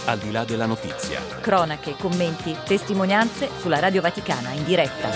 Al di là della notizia. Cronache, commenti, testimonianze sulla Radio Vaticana in diretta.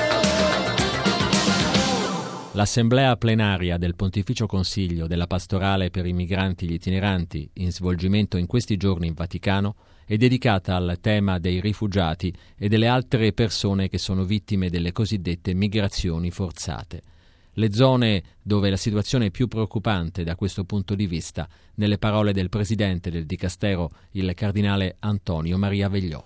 L'assemblea plenaria del Pontificio Consiglio della Pastorale per i Migranti e gli Itineranti, in svolgimento in questi giorni in Vaticano, è dedicata al tema dei rifugiati e delle altre persone che sono vittime delle cosiddette migrazioni forzate. Le zone dove la situazione è più preoccupante da questo punto di vista, nelle parole del presidente del Dicastero, il cardinale Antonio Maria Vegliò.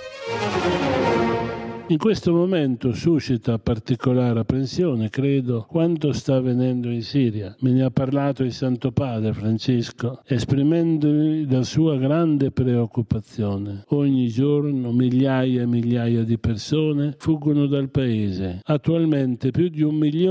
In questo momento suscita particolare apprensione, credo, quanto sta avvenendo in Siria. Me ne ha parlato il Santo Padre Francesco, esprimendomi la sua grande preoccupazione. Ogni giorno migliaia e migliaia di persone fuggono dal paese. Attualmente più di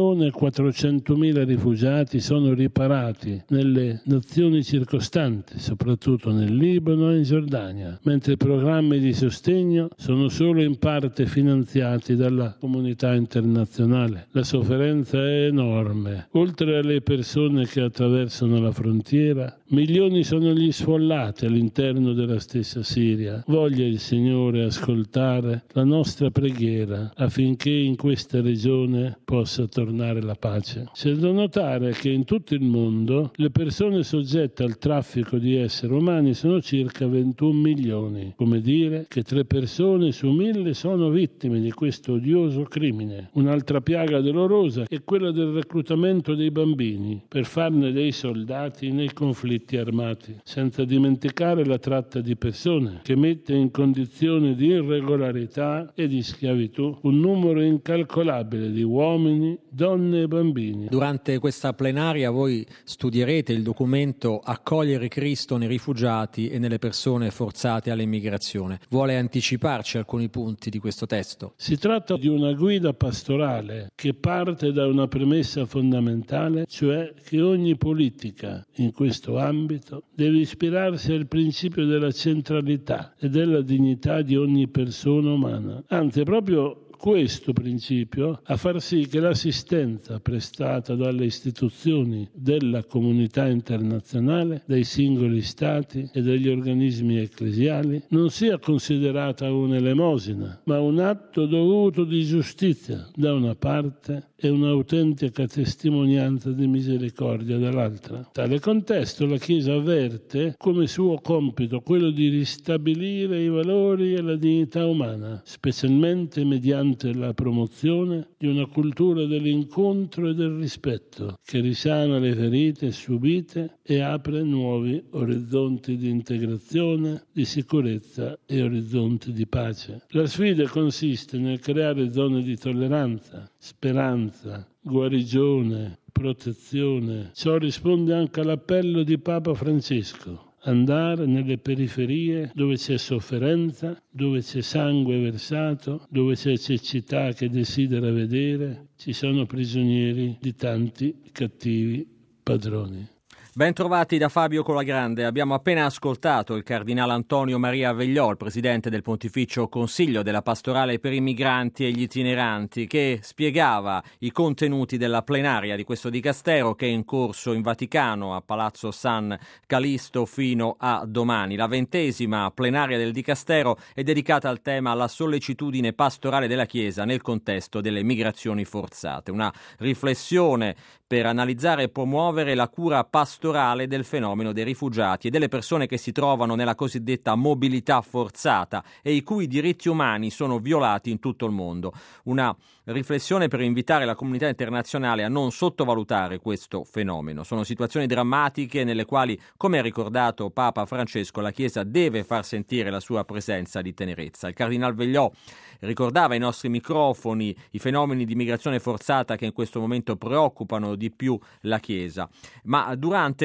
1.400.000 rifugiati sono riparati nelle nazioni circostanti, soprattutto nel Libano e in Giordania, mentre i programmi di sostegno sono solo in parte finanziati dalla comunità internazionale. La sofferenza è enorme. Oltre alle persone che attraversano la frontiera, milioni sono gli sfollati all'interno della stessa Siria. Voglia il Signore ascoltare la nostra preghiera affinché in questa regione possa tornare la pace. C'è da notare che in tutto il mondo le persone soggette al traffico di esseri umani sono circa 21 milioni. Come dire che 3 persone su 1000 sono vittime di questo odioso crimine. Un'altra piaga dolorosa è quella del reclutamento dei bambini per farne dei soldati nei conflitti armati, senza dimenticare la tratta di persone che mette in condizioni di irregolarità e di schiavitù un numero incalcolabile di uomini, donne e bambini. Durante questa plenaria voi studierete il documento Accogliere Cristo nei rifugiati e nelle persone forzate all'immigrazione. Vuole anticiparci alcuni punti di questo testo? Si tratta di una guida pastorale che parte da una premessa fondamentale, cioè che ogni politica in questo ambito deve ispirarsi al principio della centralità e della dignità di ogni persona umana. Anzi, proprio questo principio a far sì che l'assistenza prestata dalle istituzioni della comunità internazionale, dai singoli stati e dagli organismi ecclesiali non sia considerata un'elemosina, ma un atto dovuto di giustizia da una parte e un'autentica testimonianza di misericordia dall'altra. Tale contesto la Chiesa avverte come suo compito quello di ristabilire i valori e la dignità umana, specialmente mediante la promozione di una cultura dell'incontro e del rispetto che risana le ferite subite e apre nuovi orizzonti di integrazione, di sicurezza e orizzonti di pace. La sfida consiste nel creare zone di tolleranza, speranza, guarigione, protezione. Ciò risponde anche all'appello di Papa Francesco. Andare nelle periferie dove c'è sofferenza, dove c'è sangue versato, dove c'è cecità che desidera vedere, ci sono prigionieri di tanti cattivi padroni. Ben trovati da Fabio Colagrande. Abbiamo appena ascoltato il cardinale Antonio Maria Vegliò, il presidente del Pontificio Consiglio della Pastorale per i Migranti e gli Itineranti, che spiegava i contenuti della plenaria di questo dicastero che è in corso in Vaticano a Palazzo San Calisto fino a domani. La 20ª plenaria del dicastero è dedicata al tema la sollecitudine pastorale della Chiesa nel contesto delle migrazioni forzate. Una riflessione per analizzare e promuovere la cura pastorale del fenomeno dei rifugiati e delle persone che si trovano nella cosiddetta mobilità forzata e i cui diritti umani sono violati in tutto il mondo. Una riflessione per invitare la comunità internazionale a non sottovalutare questo fenomeno. Sono situazioni drammatiche nelle quali, come ha ricordato Papa Francesco, la Chiesa deve far sentire la sua presenza di tenerezza. Il cardinal Vegliò ricordava ai nostri microfoni i fenomeni di migrazione forzata che in questo momento preoccupano di più la Chiesa. Ma durante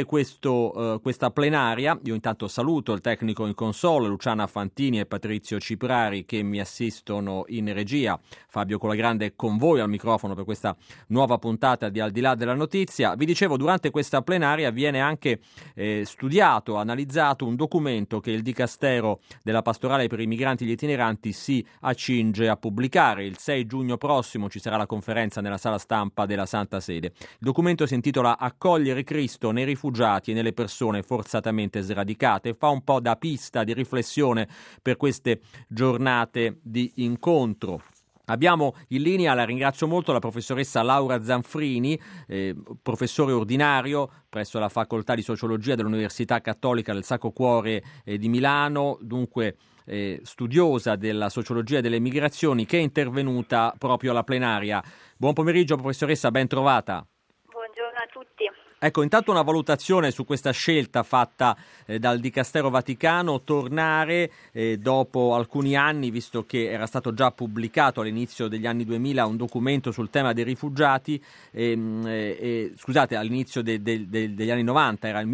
questa plenaria, io intanto saluto il tecnico in console, Luciana Fantini e Patrizio Ciprari, che mi assistono in regia. Fabio Colagrande con voi al microfono per questa nuova puntata di Al di là della notizia. Vi dicevo, durante questa plenaria viene anche studiato, analizzato un documento che il Dicastero della Pastorale per i Migranti e gli Itineranti si accinge a pubblicare. Il 6 giugno prossimo ci sarà la conferenza nella sala stampa della Santa Sede. Il documento si intitola Accogliere Cristo nei rifugiati e nelle persone forzatamente sradicate. Fa un po' da pista di riflessione per queste giornate di incontro. Abbiamo in linea, la ringrazio molto, la professoressa Laura Zanfrini, professore ordinario presso la Facoltà di Sociologia dell'Università Cattolica del Sacro Cuore di Milano, dunque studiosa della sociologia delle migrazioni, che è intervenuta proprio alla plenaria. Buon pomeriggio professoressa, ben trovata. Buongiorno a tutti. Ecco, intanto una valutazione su questa scelta fatta dal Dicastero Vaticano, tornare dopo alcuni anni, visto che era stato già pubblicato all'inizio degli anni 2000 un documento sul tema dei rifugiati, scusate, all'inizio degli anni 90, era il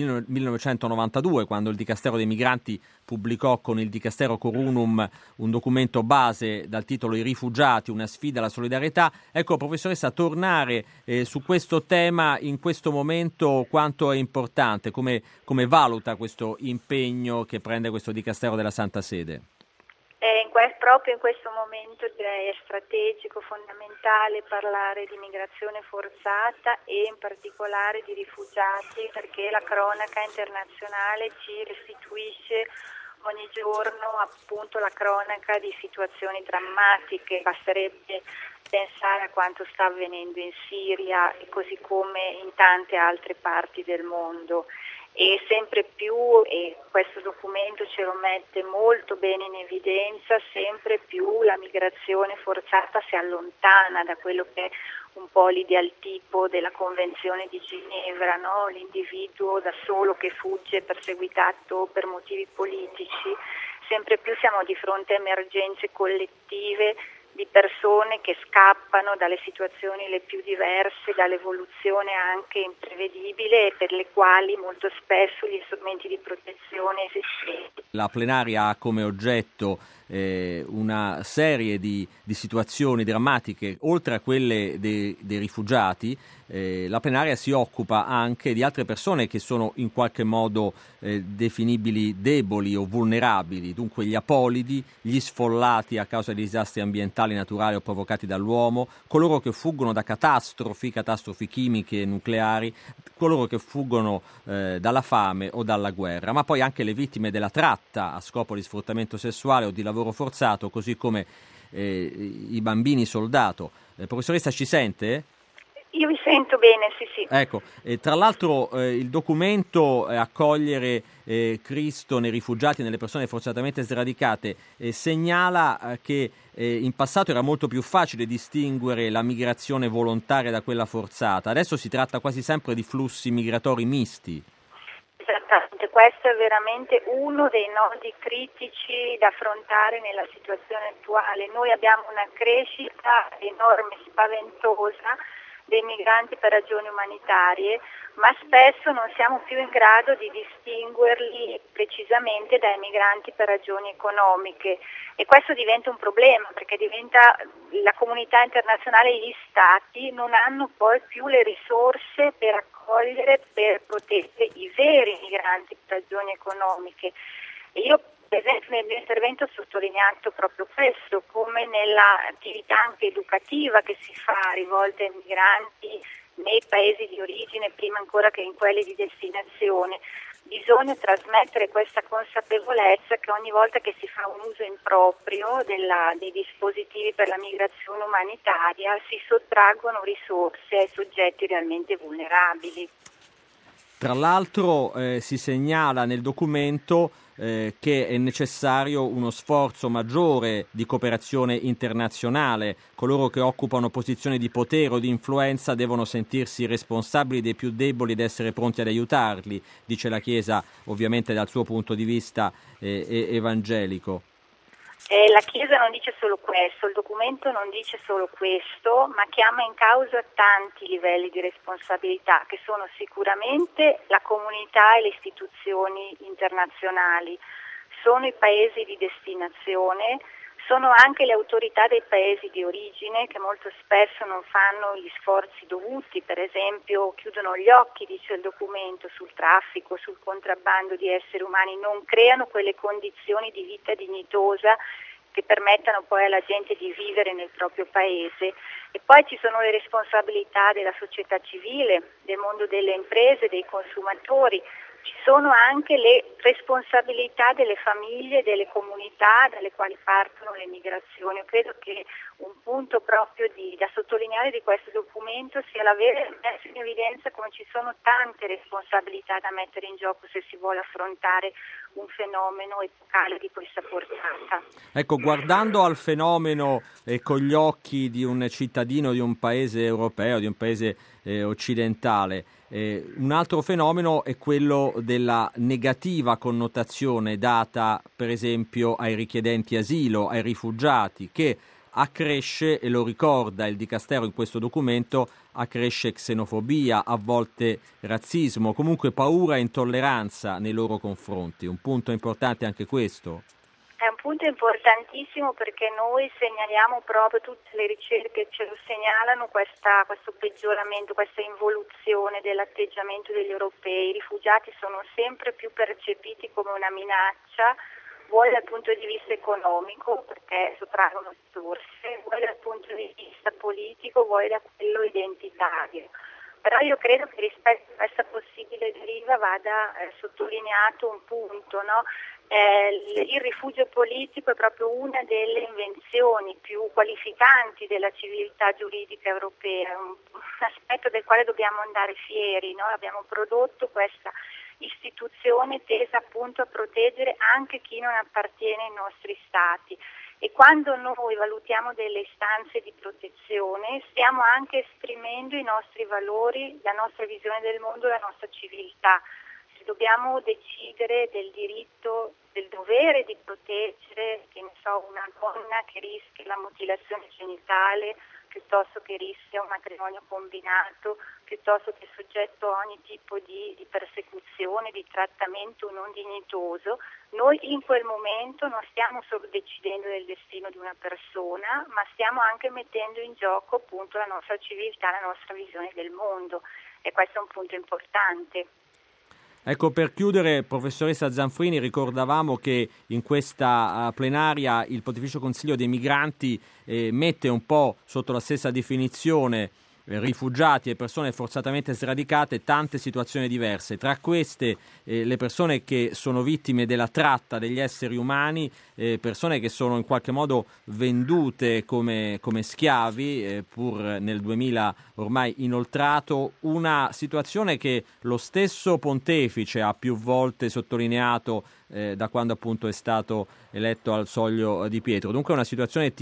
1992, quando il Dicastero dei Migranti pubblicò con il Dicastero Corunum un documento base dal titolo I rifugiati, una sfida alla solidarietà. Ecco, professoressa, tornare su questo tema in questo momento quanto è importante, come valuta questo impegno che prende questo Dicastero della Santa Sede? Proprio in questo momento direi è strategico, fondamentale parlare di migrazione forzata e in particolare di rifugiati, perché la cronaca internazionale ci restituisce ogni giorno appunto la cronaca di situazioni drammatiche. Basterebbe pensare a quanto sta avvenendo in Siria e così come in tante altre parti del mondo. E sempre più, e questo documento ce lo mette molto bene in evidenza, sempre più la migrazione forzata si allontana da quello che è un po' l'ideal tipo della Convenzione di Ginevra, no? L'individuo da solo che fugge perseguitato per motivi politici. Sempre più siamo di fronte a emergenze collettive di persone che scappano dalle situazioni le più diverse, dall'evoluzione anche imprevedibile e per le quali molto spesso gli strumenti di protezione esistenti. La plenaria ha come oggetto una serie di situazioni drammatiche, oltre a quelle dei rifugiati. La plenaria si occupa anche di altre persone che sono in qualche modo definibili deboli o vulnerabili, dunque gli apolidi, gli sfollati a causa di disastri ambientali, naturali o provocati dall'uomo, coloro che fuggono da catastrofi chimiche e nucleari, coloro che fuggono dalla fame o dalla guerra, ma poi anche le vittime della tratta a scopo di sfruttamento sessuale o di lavoro forzato, così come i bambini soldato. Professoressa, ci sente? Io vi sento bene, sì. Ecco, tra l'altro il documento Accogliere Cristo nei rifugiati e nelle persone forzatamente sradicate segnala che in passato era molto più facile distinguere la migrazione volontaria da quella forzata. Adesso si tratta quasi sempre di flussi migratori misti. Esattamente, questo è veramente uno dei nodi critici da affrontare nella situazione attuale. Noi abbiamo una crescita enorme, spaventosa, dei migranti per ragioni umanitarie, ma spesso non siamo più in grado di distinguerli precisamente dai migranti per ragioni economiche, e questo diventa un problema, perché la comunità internazionale e gli stati non hanno poi più le risorse per accogliere, per proteggere i veri migranti per ragioni economiche. E io per esempio nel mio intervento ho sottolineato proprio questo, come nell'attività anche educativa che si fa rivolta ai migranti nei paesi di origine, prima ancora che in quelli di destinazione, bisogna trasmettere questa consapevolezza che ogni volta che si fa un uso improprio dei dispositivi per la migrazione umanitaria si sottraggono risorse ai soggetti realmente vulnerabili. Tra l'altro si segnala nel documento che è necessario uno sforzo maggiore di cooperazione internazionale. Coloro che occupano posizioni di potere o di influenza devono sentirsi responsabili dei più deboli ed essere pronti ad aiutarli, dice la Chiesa, ovviamente dal suo punto di vista evangelico. La Chiesa non dice solo questo, il documento non dice solo questo, ma chiama in causa tanti livelli di responsabilità, che sono sicuramente la comunità e le istituzioni internazionali, sono i paesi di destinazione, sono anche le autorità dei paesi di origine che molto spesso non fanno gli sforzi dovuti, per esempio chiudono gli occhi, dice il documento, sul traffico, sul contrabbando di esseri umani, non creano quelle condizioni di vita dignitosa che permettano poi alla gente di vivere nel proprio paese. E poi ci sono le responsabilità della società civile, del mondo delle imprese, dei consumatori. Ci sono anche le responsabilità delle famiglie, delle comunità dalle quali partono le migrazioni. Io credo che un punto proprio da sottolineare di questo documento sia l'aver messo in evidenza come ci sono tante responsabilità da mettere in gioco se si vuole affrontare un fenomeno epocale di questa portata. Ecco, guardando al fenomeno con gli occhi di un cittadino di un paese europeo, di un paese occidentale, un altro fenomeno è quello della negativa connotazione data per esempio ai richiedenti asilo, ai rifugiati, che accresce, e lo ricorda il Dicastero in questo documento, accresce xenofobia, a volte razzismo, comunque paura e intolleranza nei loro confronti. Un punto importante anche questo. È un punto importantissimo perché noi segnaliamo proprio, tutte le ricerche ce lo segnalano, questo peggioramento, questa involuzione dell'atteggiamento degli europei. I rifugiati sono sempre più percepiti come una minaccia, vuoi dal punto di vista economico perché sottraggono risorse, vuoi dal punto di vista politico, vuoi da quello identitario. Però io credo che rispetto a questa possibile deriva vada sottolineato un punto, no? Il rifugio politico è proprio una delle invenzioni più qualificanti della civiltà giuridica europea, un aspetto del quale dobbiamo andare fieri, no? Abbiamo prodotto questa istituzione tesa appunto a proteggere anche chi non appartiene ai nostri stati. E quando noi valutiamo delle istanze di protezione stiamo anche esprimendo i nostri valori, la nostra visione del mondo, la nostra civiltà. Se dobbiamo decidere del diritto, del dovere di proteggere, che ne so, una donna che rischia la mutilazione genitale, piuttosto che rischia un matrimonio combinato, piuttosto che soggetto a ogni tipo di persecuzione, di trattamento non dignitoso, noi in quel momento non stiamo solo decidendo del destino di una persona, ma stiamo anche mettendo in gioco appunto la nostra civiltà, la nostra visione del mondo, e questo è un punto importante. Ecco, per chiudere, professoressa Zanfrini, ricordavamo che in questa plenaria il Pontificio Consiglio dei Migranti mette un po' sotto la stessa definizione rifugiati e persone forzatamente sradicate tante situazioni diverse, tra queste le persone che sono vittime della tratta degli esseri umani, persone che sono in qualche modo vendute come schiavi, pur nel 2000 ormai inoltrato, una situazione che lo stesso Pontefice ha più volte sottolineato da quando appunto è stato eletto al Soglio di Pietro. Dunque è una situazione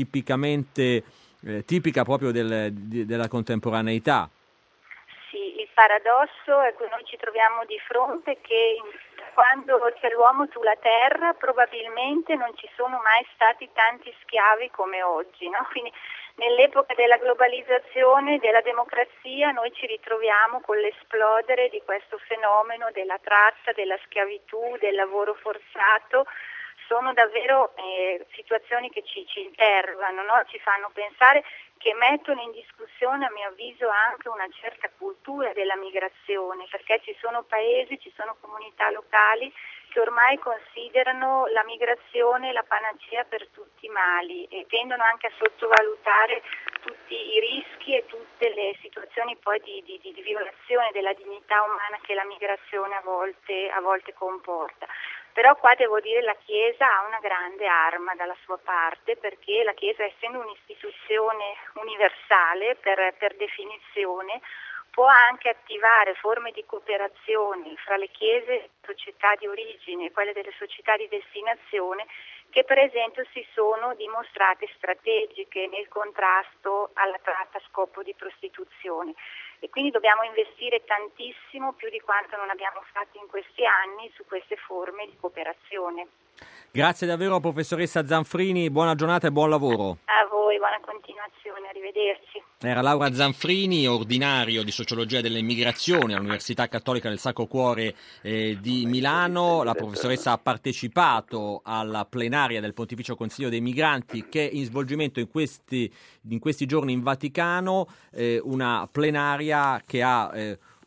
tipica proprio della contemporaneità. Sì, il paradosso è che noi ci troviamo di fronte che quando c'è l'uomo sulla terra probabilmente non ci sono mai stati tanti schiavi come oggi, no? Quindi nell'epoca della globalizzazione, della democrazia, noi ci ritroviamo con l'esplodere di questo fenomeno della tratta, della schiavitù, del lavoro forzato. Sono davvero situazioni che ci interrogano, no? Ci fanno pensare, che mettono in discussione a mio avviso anche una certa cultura della migrazione, perché ci sono paesi, ci sono comunità locali che ormai considerano la migrazione la panacea per tutti i mali e tendono anche a sottovalutare tutti i rischi e tutte le situazioni poi di violazione della dignità umana che la migrazione a volte comporta. Però qua devo dire la Chiesa ha una grande arma dalla sua parte, perché la Chiesa, essendo un'istituzione universale per definizione, può anche attivare forme di cooperazione fra le chiese e le società di origine e quelle delle società di destinazione, che per esempio si sono dimostrate strategiche nel contrasto alla tratta a scopo di prostituzione. E quindi dobbiamo investire tantissimo, più di quanto non abbiamo fatto in questi anni, su queste forme di cooperazione. Grazie davvero professoressa Zanfrini, buona giornata e buon lavoro. A voi, buona continuazione, arrivederci. Era Laura Zanfrini, ordinario di Sociologia delle Migrazioni all'Università Cattolica del Sacro Cuore di Milano. La professoressa ha partecipato alla plenaria del Pontificio Consiglio dei Migranti che è in svolgimento in questi giorni in Vaticano, una plenaria che ha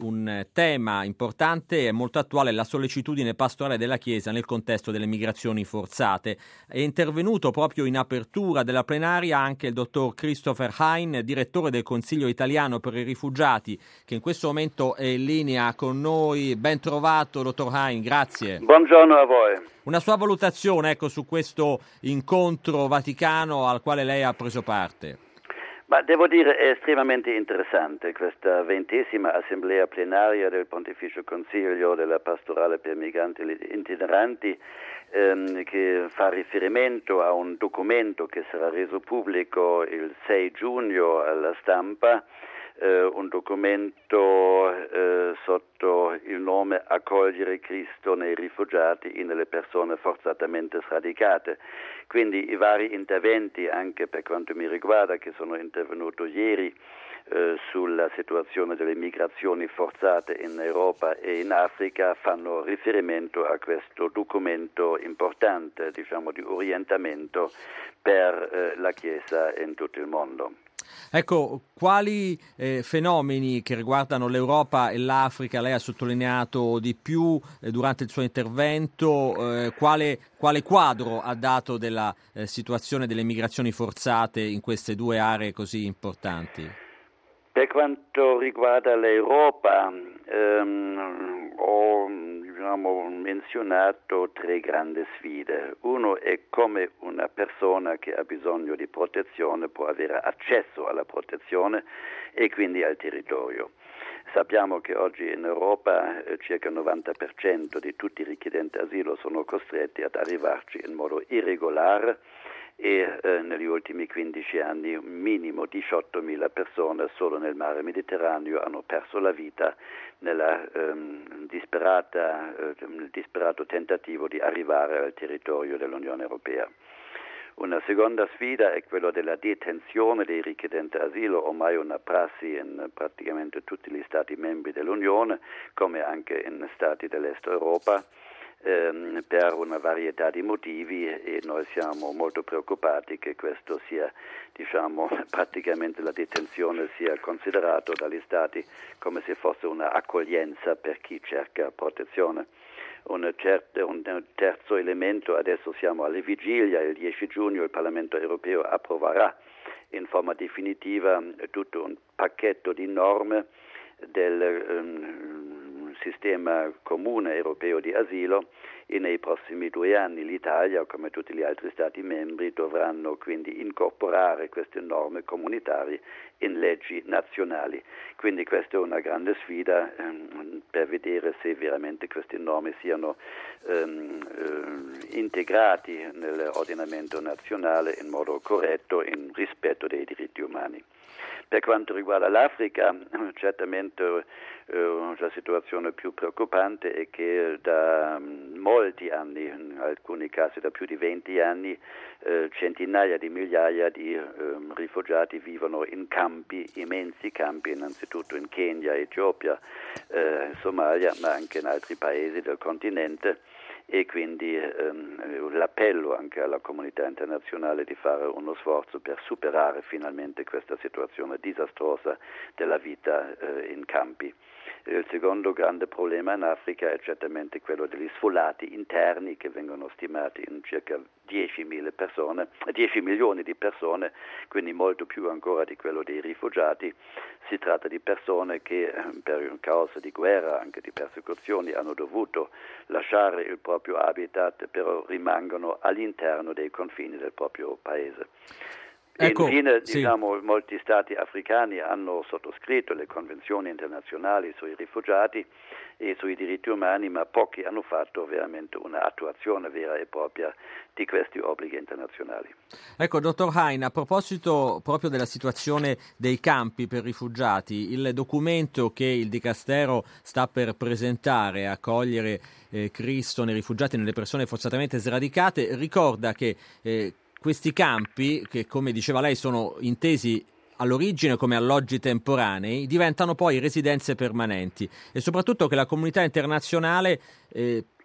un tema importante e molto attuale, la sollecitudine pastorale della Chiesa nel contesto delle migrazioni forzate. È intervenuto proprio in apertura della plenaria anche il dottor Christopher Hein, direttore del Consiglio italiano per i rifugiati, che in questo momento è in linea con noi. Ben trovato, dottor Hein, grazie. Buongiorno a voi. Una sua valutazione, su questo incontro vaticano al quale lei ha preso parte. Ma devo dire è estremamente interessante questa 20ª assemblea plenaria del Pontificio Consiglio della Pastorale per Migranti Itineranti, che fa riferimento a un documento che sarà reso pubblico il 6 giugno alla stampa, un documento sotto il nome Accogliere Cristo nei rifugiati e nelle persone forzatamente sradicate. Quindi i vari interventi, anche per quanto mi riguarda, che sono intervenuto ieri sulla situazione delle migrazioni forzate in Europa e in Africa, fanno riferimento a questo documento importante, di orientamento per la Chiesa in tutto il mondo. Ecco, quali fenomeni che riguardano l'Europa e l'Africa lei ha sottolineato di più durante il suo intervento? Quale quadro ha dato della situazione delle migrazioni forzate in queste due aree così importanti? Per quanto riguarda l'Europa, ho menzionato 3 grandi sfide. Uno è come una persona che ha bisogno di protezione può avere accesso alla protezione e quindi al territorio. Sappiamo che oggi in Europa circa il 90% di tutti i richiedenti asilo sono costretti ad arrivarci in modo irregolare e negli ultimi 15 anni un minimo 18.000 persone solo nel mare Mediterraneo hanno perso la vita nel disperato tentativo di arrivare al territorio dell'Unione Europea. Una seconda sfida è quella della detenzione dei richiedenti asilo, ormai una prassi in praticamente tutti gli Stati membri dell'Unione, come anche in Stati dell'Est Europa, per una varietà di motivi, e noi siamo molto preoccupati che questo sia, praticamente la detenzione sia considerato dagli Stati come se fosse una accoglienza per chi cerca protezione. Un terzo elemento, adesso siamo alle vigilia, il 10 giugno il Parlamento europeo approverà in forma definitiva tutto un pacchetto di norme del sistema comune europeo di asilo, e nei prossimi 2 anni l'Italia, come tutti gli altri Stati membri, dovranno quindi incorporare queste norme comunitarie in leggi nazionali. Quindi questa è una grande sfida per vedere se veramente queste norme siano integrati nell'ordinamento nazionale in modo corretto, in rispetto dei diritti umani. Per quanto riguarda l'Africa, certamente la situazione più preoccupante è che da molti anni, in alcuni casi da più di 20 anni, centinaia di migliaia di rifugiati vivono in campi, immensi campi, innanzitutto in Kenya, Etiopia, Somalia, ma anche in altri paesi del continente. E quindi l'appello anche alla comunità internazionale di fare uno sforzo per superare finalmente questa situazione disastrosa della vita in campi. Il secondo grande problema in Africa è certamente quello degli sfollati interni, che vengono stimati in circa 10 milioni di persone, quindi molto più ancora di quello dei rifugiati. Si tratta di persone che per causa di guerra, anche di persecuzioni, hanno dovuto lasciare il proprio habitat, però rimangono all'interno dei confini del proprio paese. Ecco, infine, sì. Molti stati africani hanno sottoscritto le convenzioni internazionali sui rifugiati e sui diritti umani, ma pochi hanno fatto veramente un'attuazione vera e propria di questi obblighi internazionali. Ecco, dottor Hein, a proposito proprio della situazione dei campi per rifugiati, il documento che il Dicastero sta per presentare, Accogliere Cristo nei rifugiati e nelle persone forzatamente sradicate, ricorda che questi campi, che come diceva lei sono intesi all'origine come alloggi temporanei, diventano poi residenze permanenti, e soprattutto che la comunità internazionale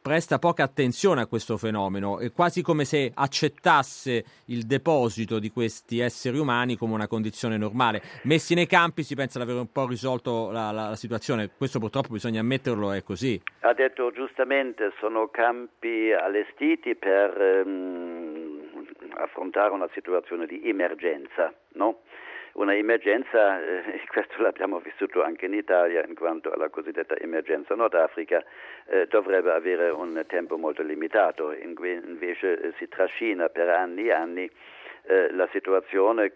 presta poca attenzione a questo fenomeno, è quasi come se accettasse il deposito di questi esseri umani come una condizione normale. Messi nei campi si pensa di aver un po' risolto la situazione, questo purtroppo bisogna ammetterlo, è così. Ha detto giustamente, sono campi allestiti per affrontare una situazione di emergenza, no? Una emergenza, questo l'abbiamo vissuto anche in Italia, in quanto alla cosiddetta emergenza Nord Africa, dovrebbe avere un tempo molto limitato, invece si trascina per anni e anni la situazione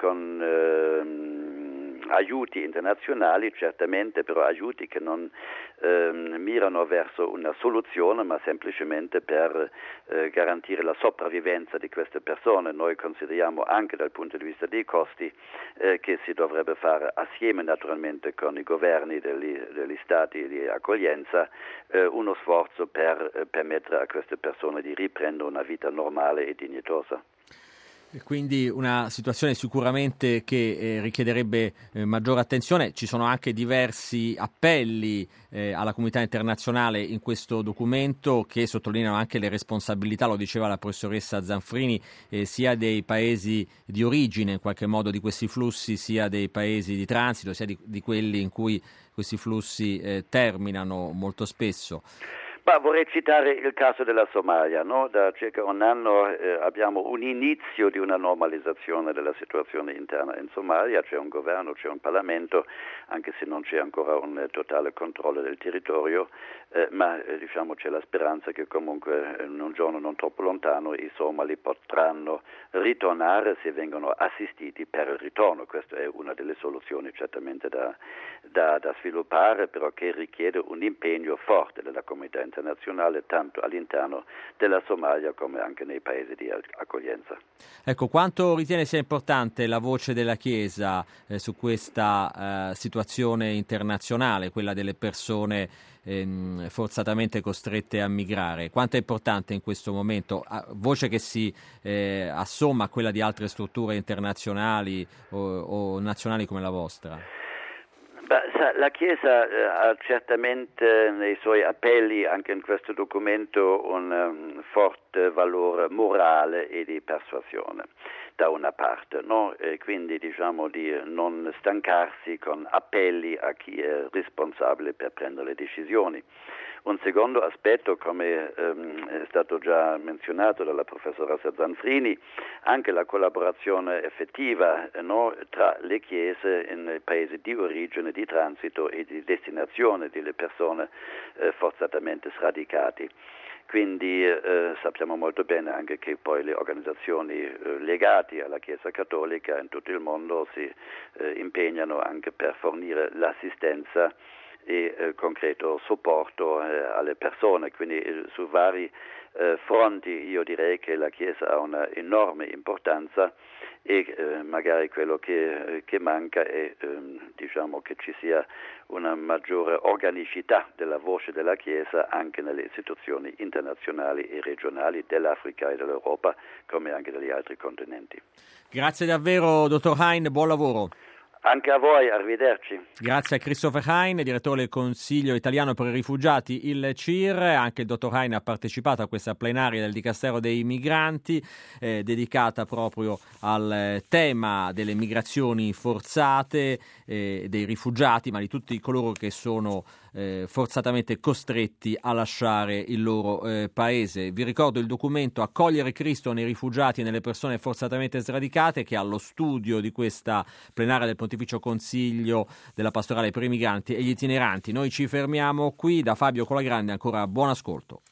con aiuti internazionali, certamente, però aiuti che non mirano verso una soluzione, ma semplicemente per garantire la sopravvivenza di queste persone. Noi consideriamo anche dal punto di vista dei costi che si dovrebbe fare assieme naturalmente con i governi degli stati di accoglienza uno sforzo per permettere a queste persone di riprendere una vita normale e dignitosa. Quindi una situazione sicuramente che richiederebbe maggiore attenzione. Ci sono anche diversi appelli alla comunità internazionale in questo documento che sottolineano anche le responsabilità, lo diceva la professoressa Zanfrini, sia dei paesi di origine in qualche modo di questi flussi, sia dei paesi di transito, sia di quelli in cui questi flussi terminano molto spesso. Ma vorrei citare il caso della Somalia, no? Da circa un anno abbiamo un inizio di una normalizzazione della situazione interna in Somalia, c'è un governo, c'è un Parlamento, anche se non c'è ancora un totale controllo del territorio, ma diciamo c'è la speranza che comunque in un giorno non troppo lontano i somali potranno ritornare se vengono assistiti per il ritorno. Questa è una delle soluzioni certamente da sviluppare, però che richiede un impegno forte della comunità internazionale, tanto all'interno della Somalia come anche nei paesi di accoglienza. Ecco, quanto ritiene sia importante la voce della Chiesa su questa situazione internazionale, quella delle persone forzatamente costrette a migrare? Quanto è importante in questo momento? Voce che si assomma a quella di altre strutture internazionali o nazionali come la vostra? La Chiesa ha certamente nei suoi appelli, anche in questo documento, un forte valore morale e di persuasione da una parte, no? E quindi diciamo di non stancarsi con appelli a chi è responsabile per prendere le decisioni. Un secondo aspetto, come è stato già menzionato dalla professoressa Zanfrini, anche la collaborazione effettiva, no, tra le chiese nei paesi di origine, di transito e di destinazione delle persone forzatamente sradicati. Quindi sappiamo molto bene anche che poi le organizzazioni legate alla Chiesa Cattolica in tutto il mondo si impegnano anche per fornire l'assistenza e concreto supporto alle persone, quindi su vari fronti io direi che la Chiesa ha una enorme importanza e magari quello che manca è diciamo che ci sia una maggiore organicità della voce della Chiesa anche nelle istituzioni internazionali e regionali dell'Africa e dell'Europa come anche degli altri continenti. Grazie davvero dottor Hein, buon lavoro. Anche a voi, arrivederci. Grazie a Christopher Hein, direttore del Consiglio italiano per i rifugiati, il CIR. Anche il dottor Hein ha partecipato a questa plenaria del Dicastero dei Migranti, dedicata proprio al tema delle migrazioni forzate, dei rifugiati, ma di tutti coloro che sono forzatamente costretti a lasciare il loro paese. Vi ricordo il documento Accogliere Cristo nei rifugiati e nelle persone forzatamente sradicate, che è allo studio di questa plenaria del Pontificio Consiglio della Pastorale per i Migranti e gli Itineranti. Noi ci fermiamo qui. Da Fabio Colagrande ancora buon ascolto.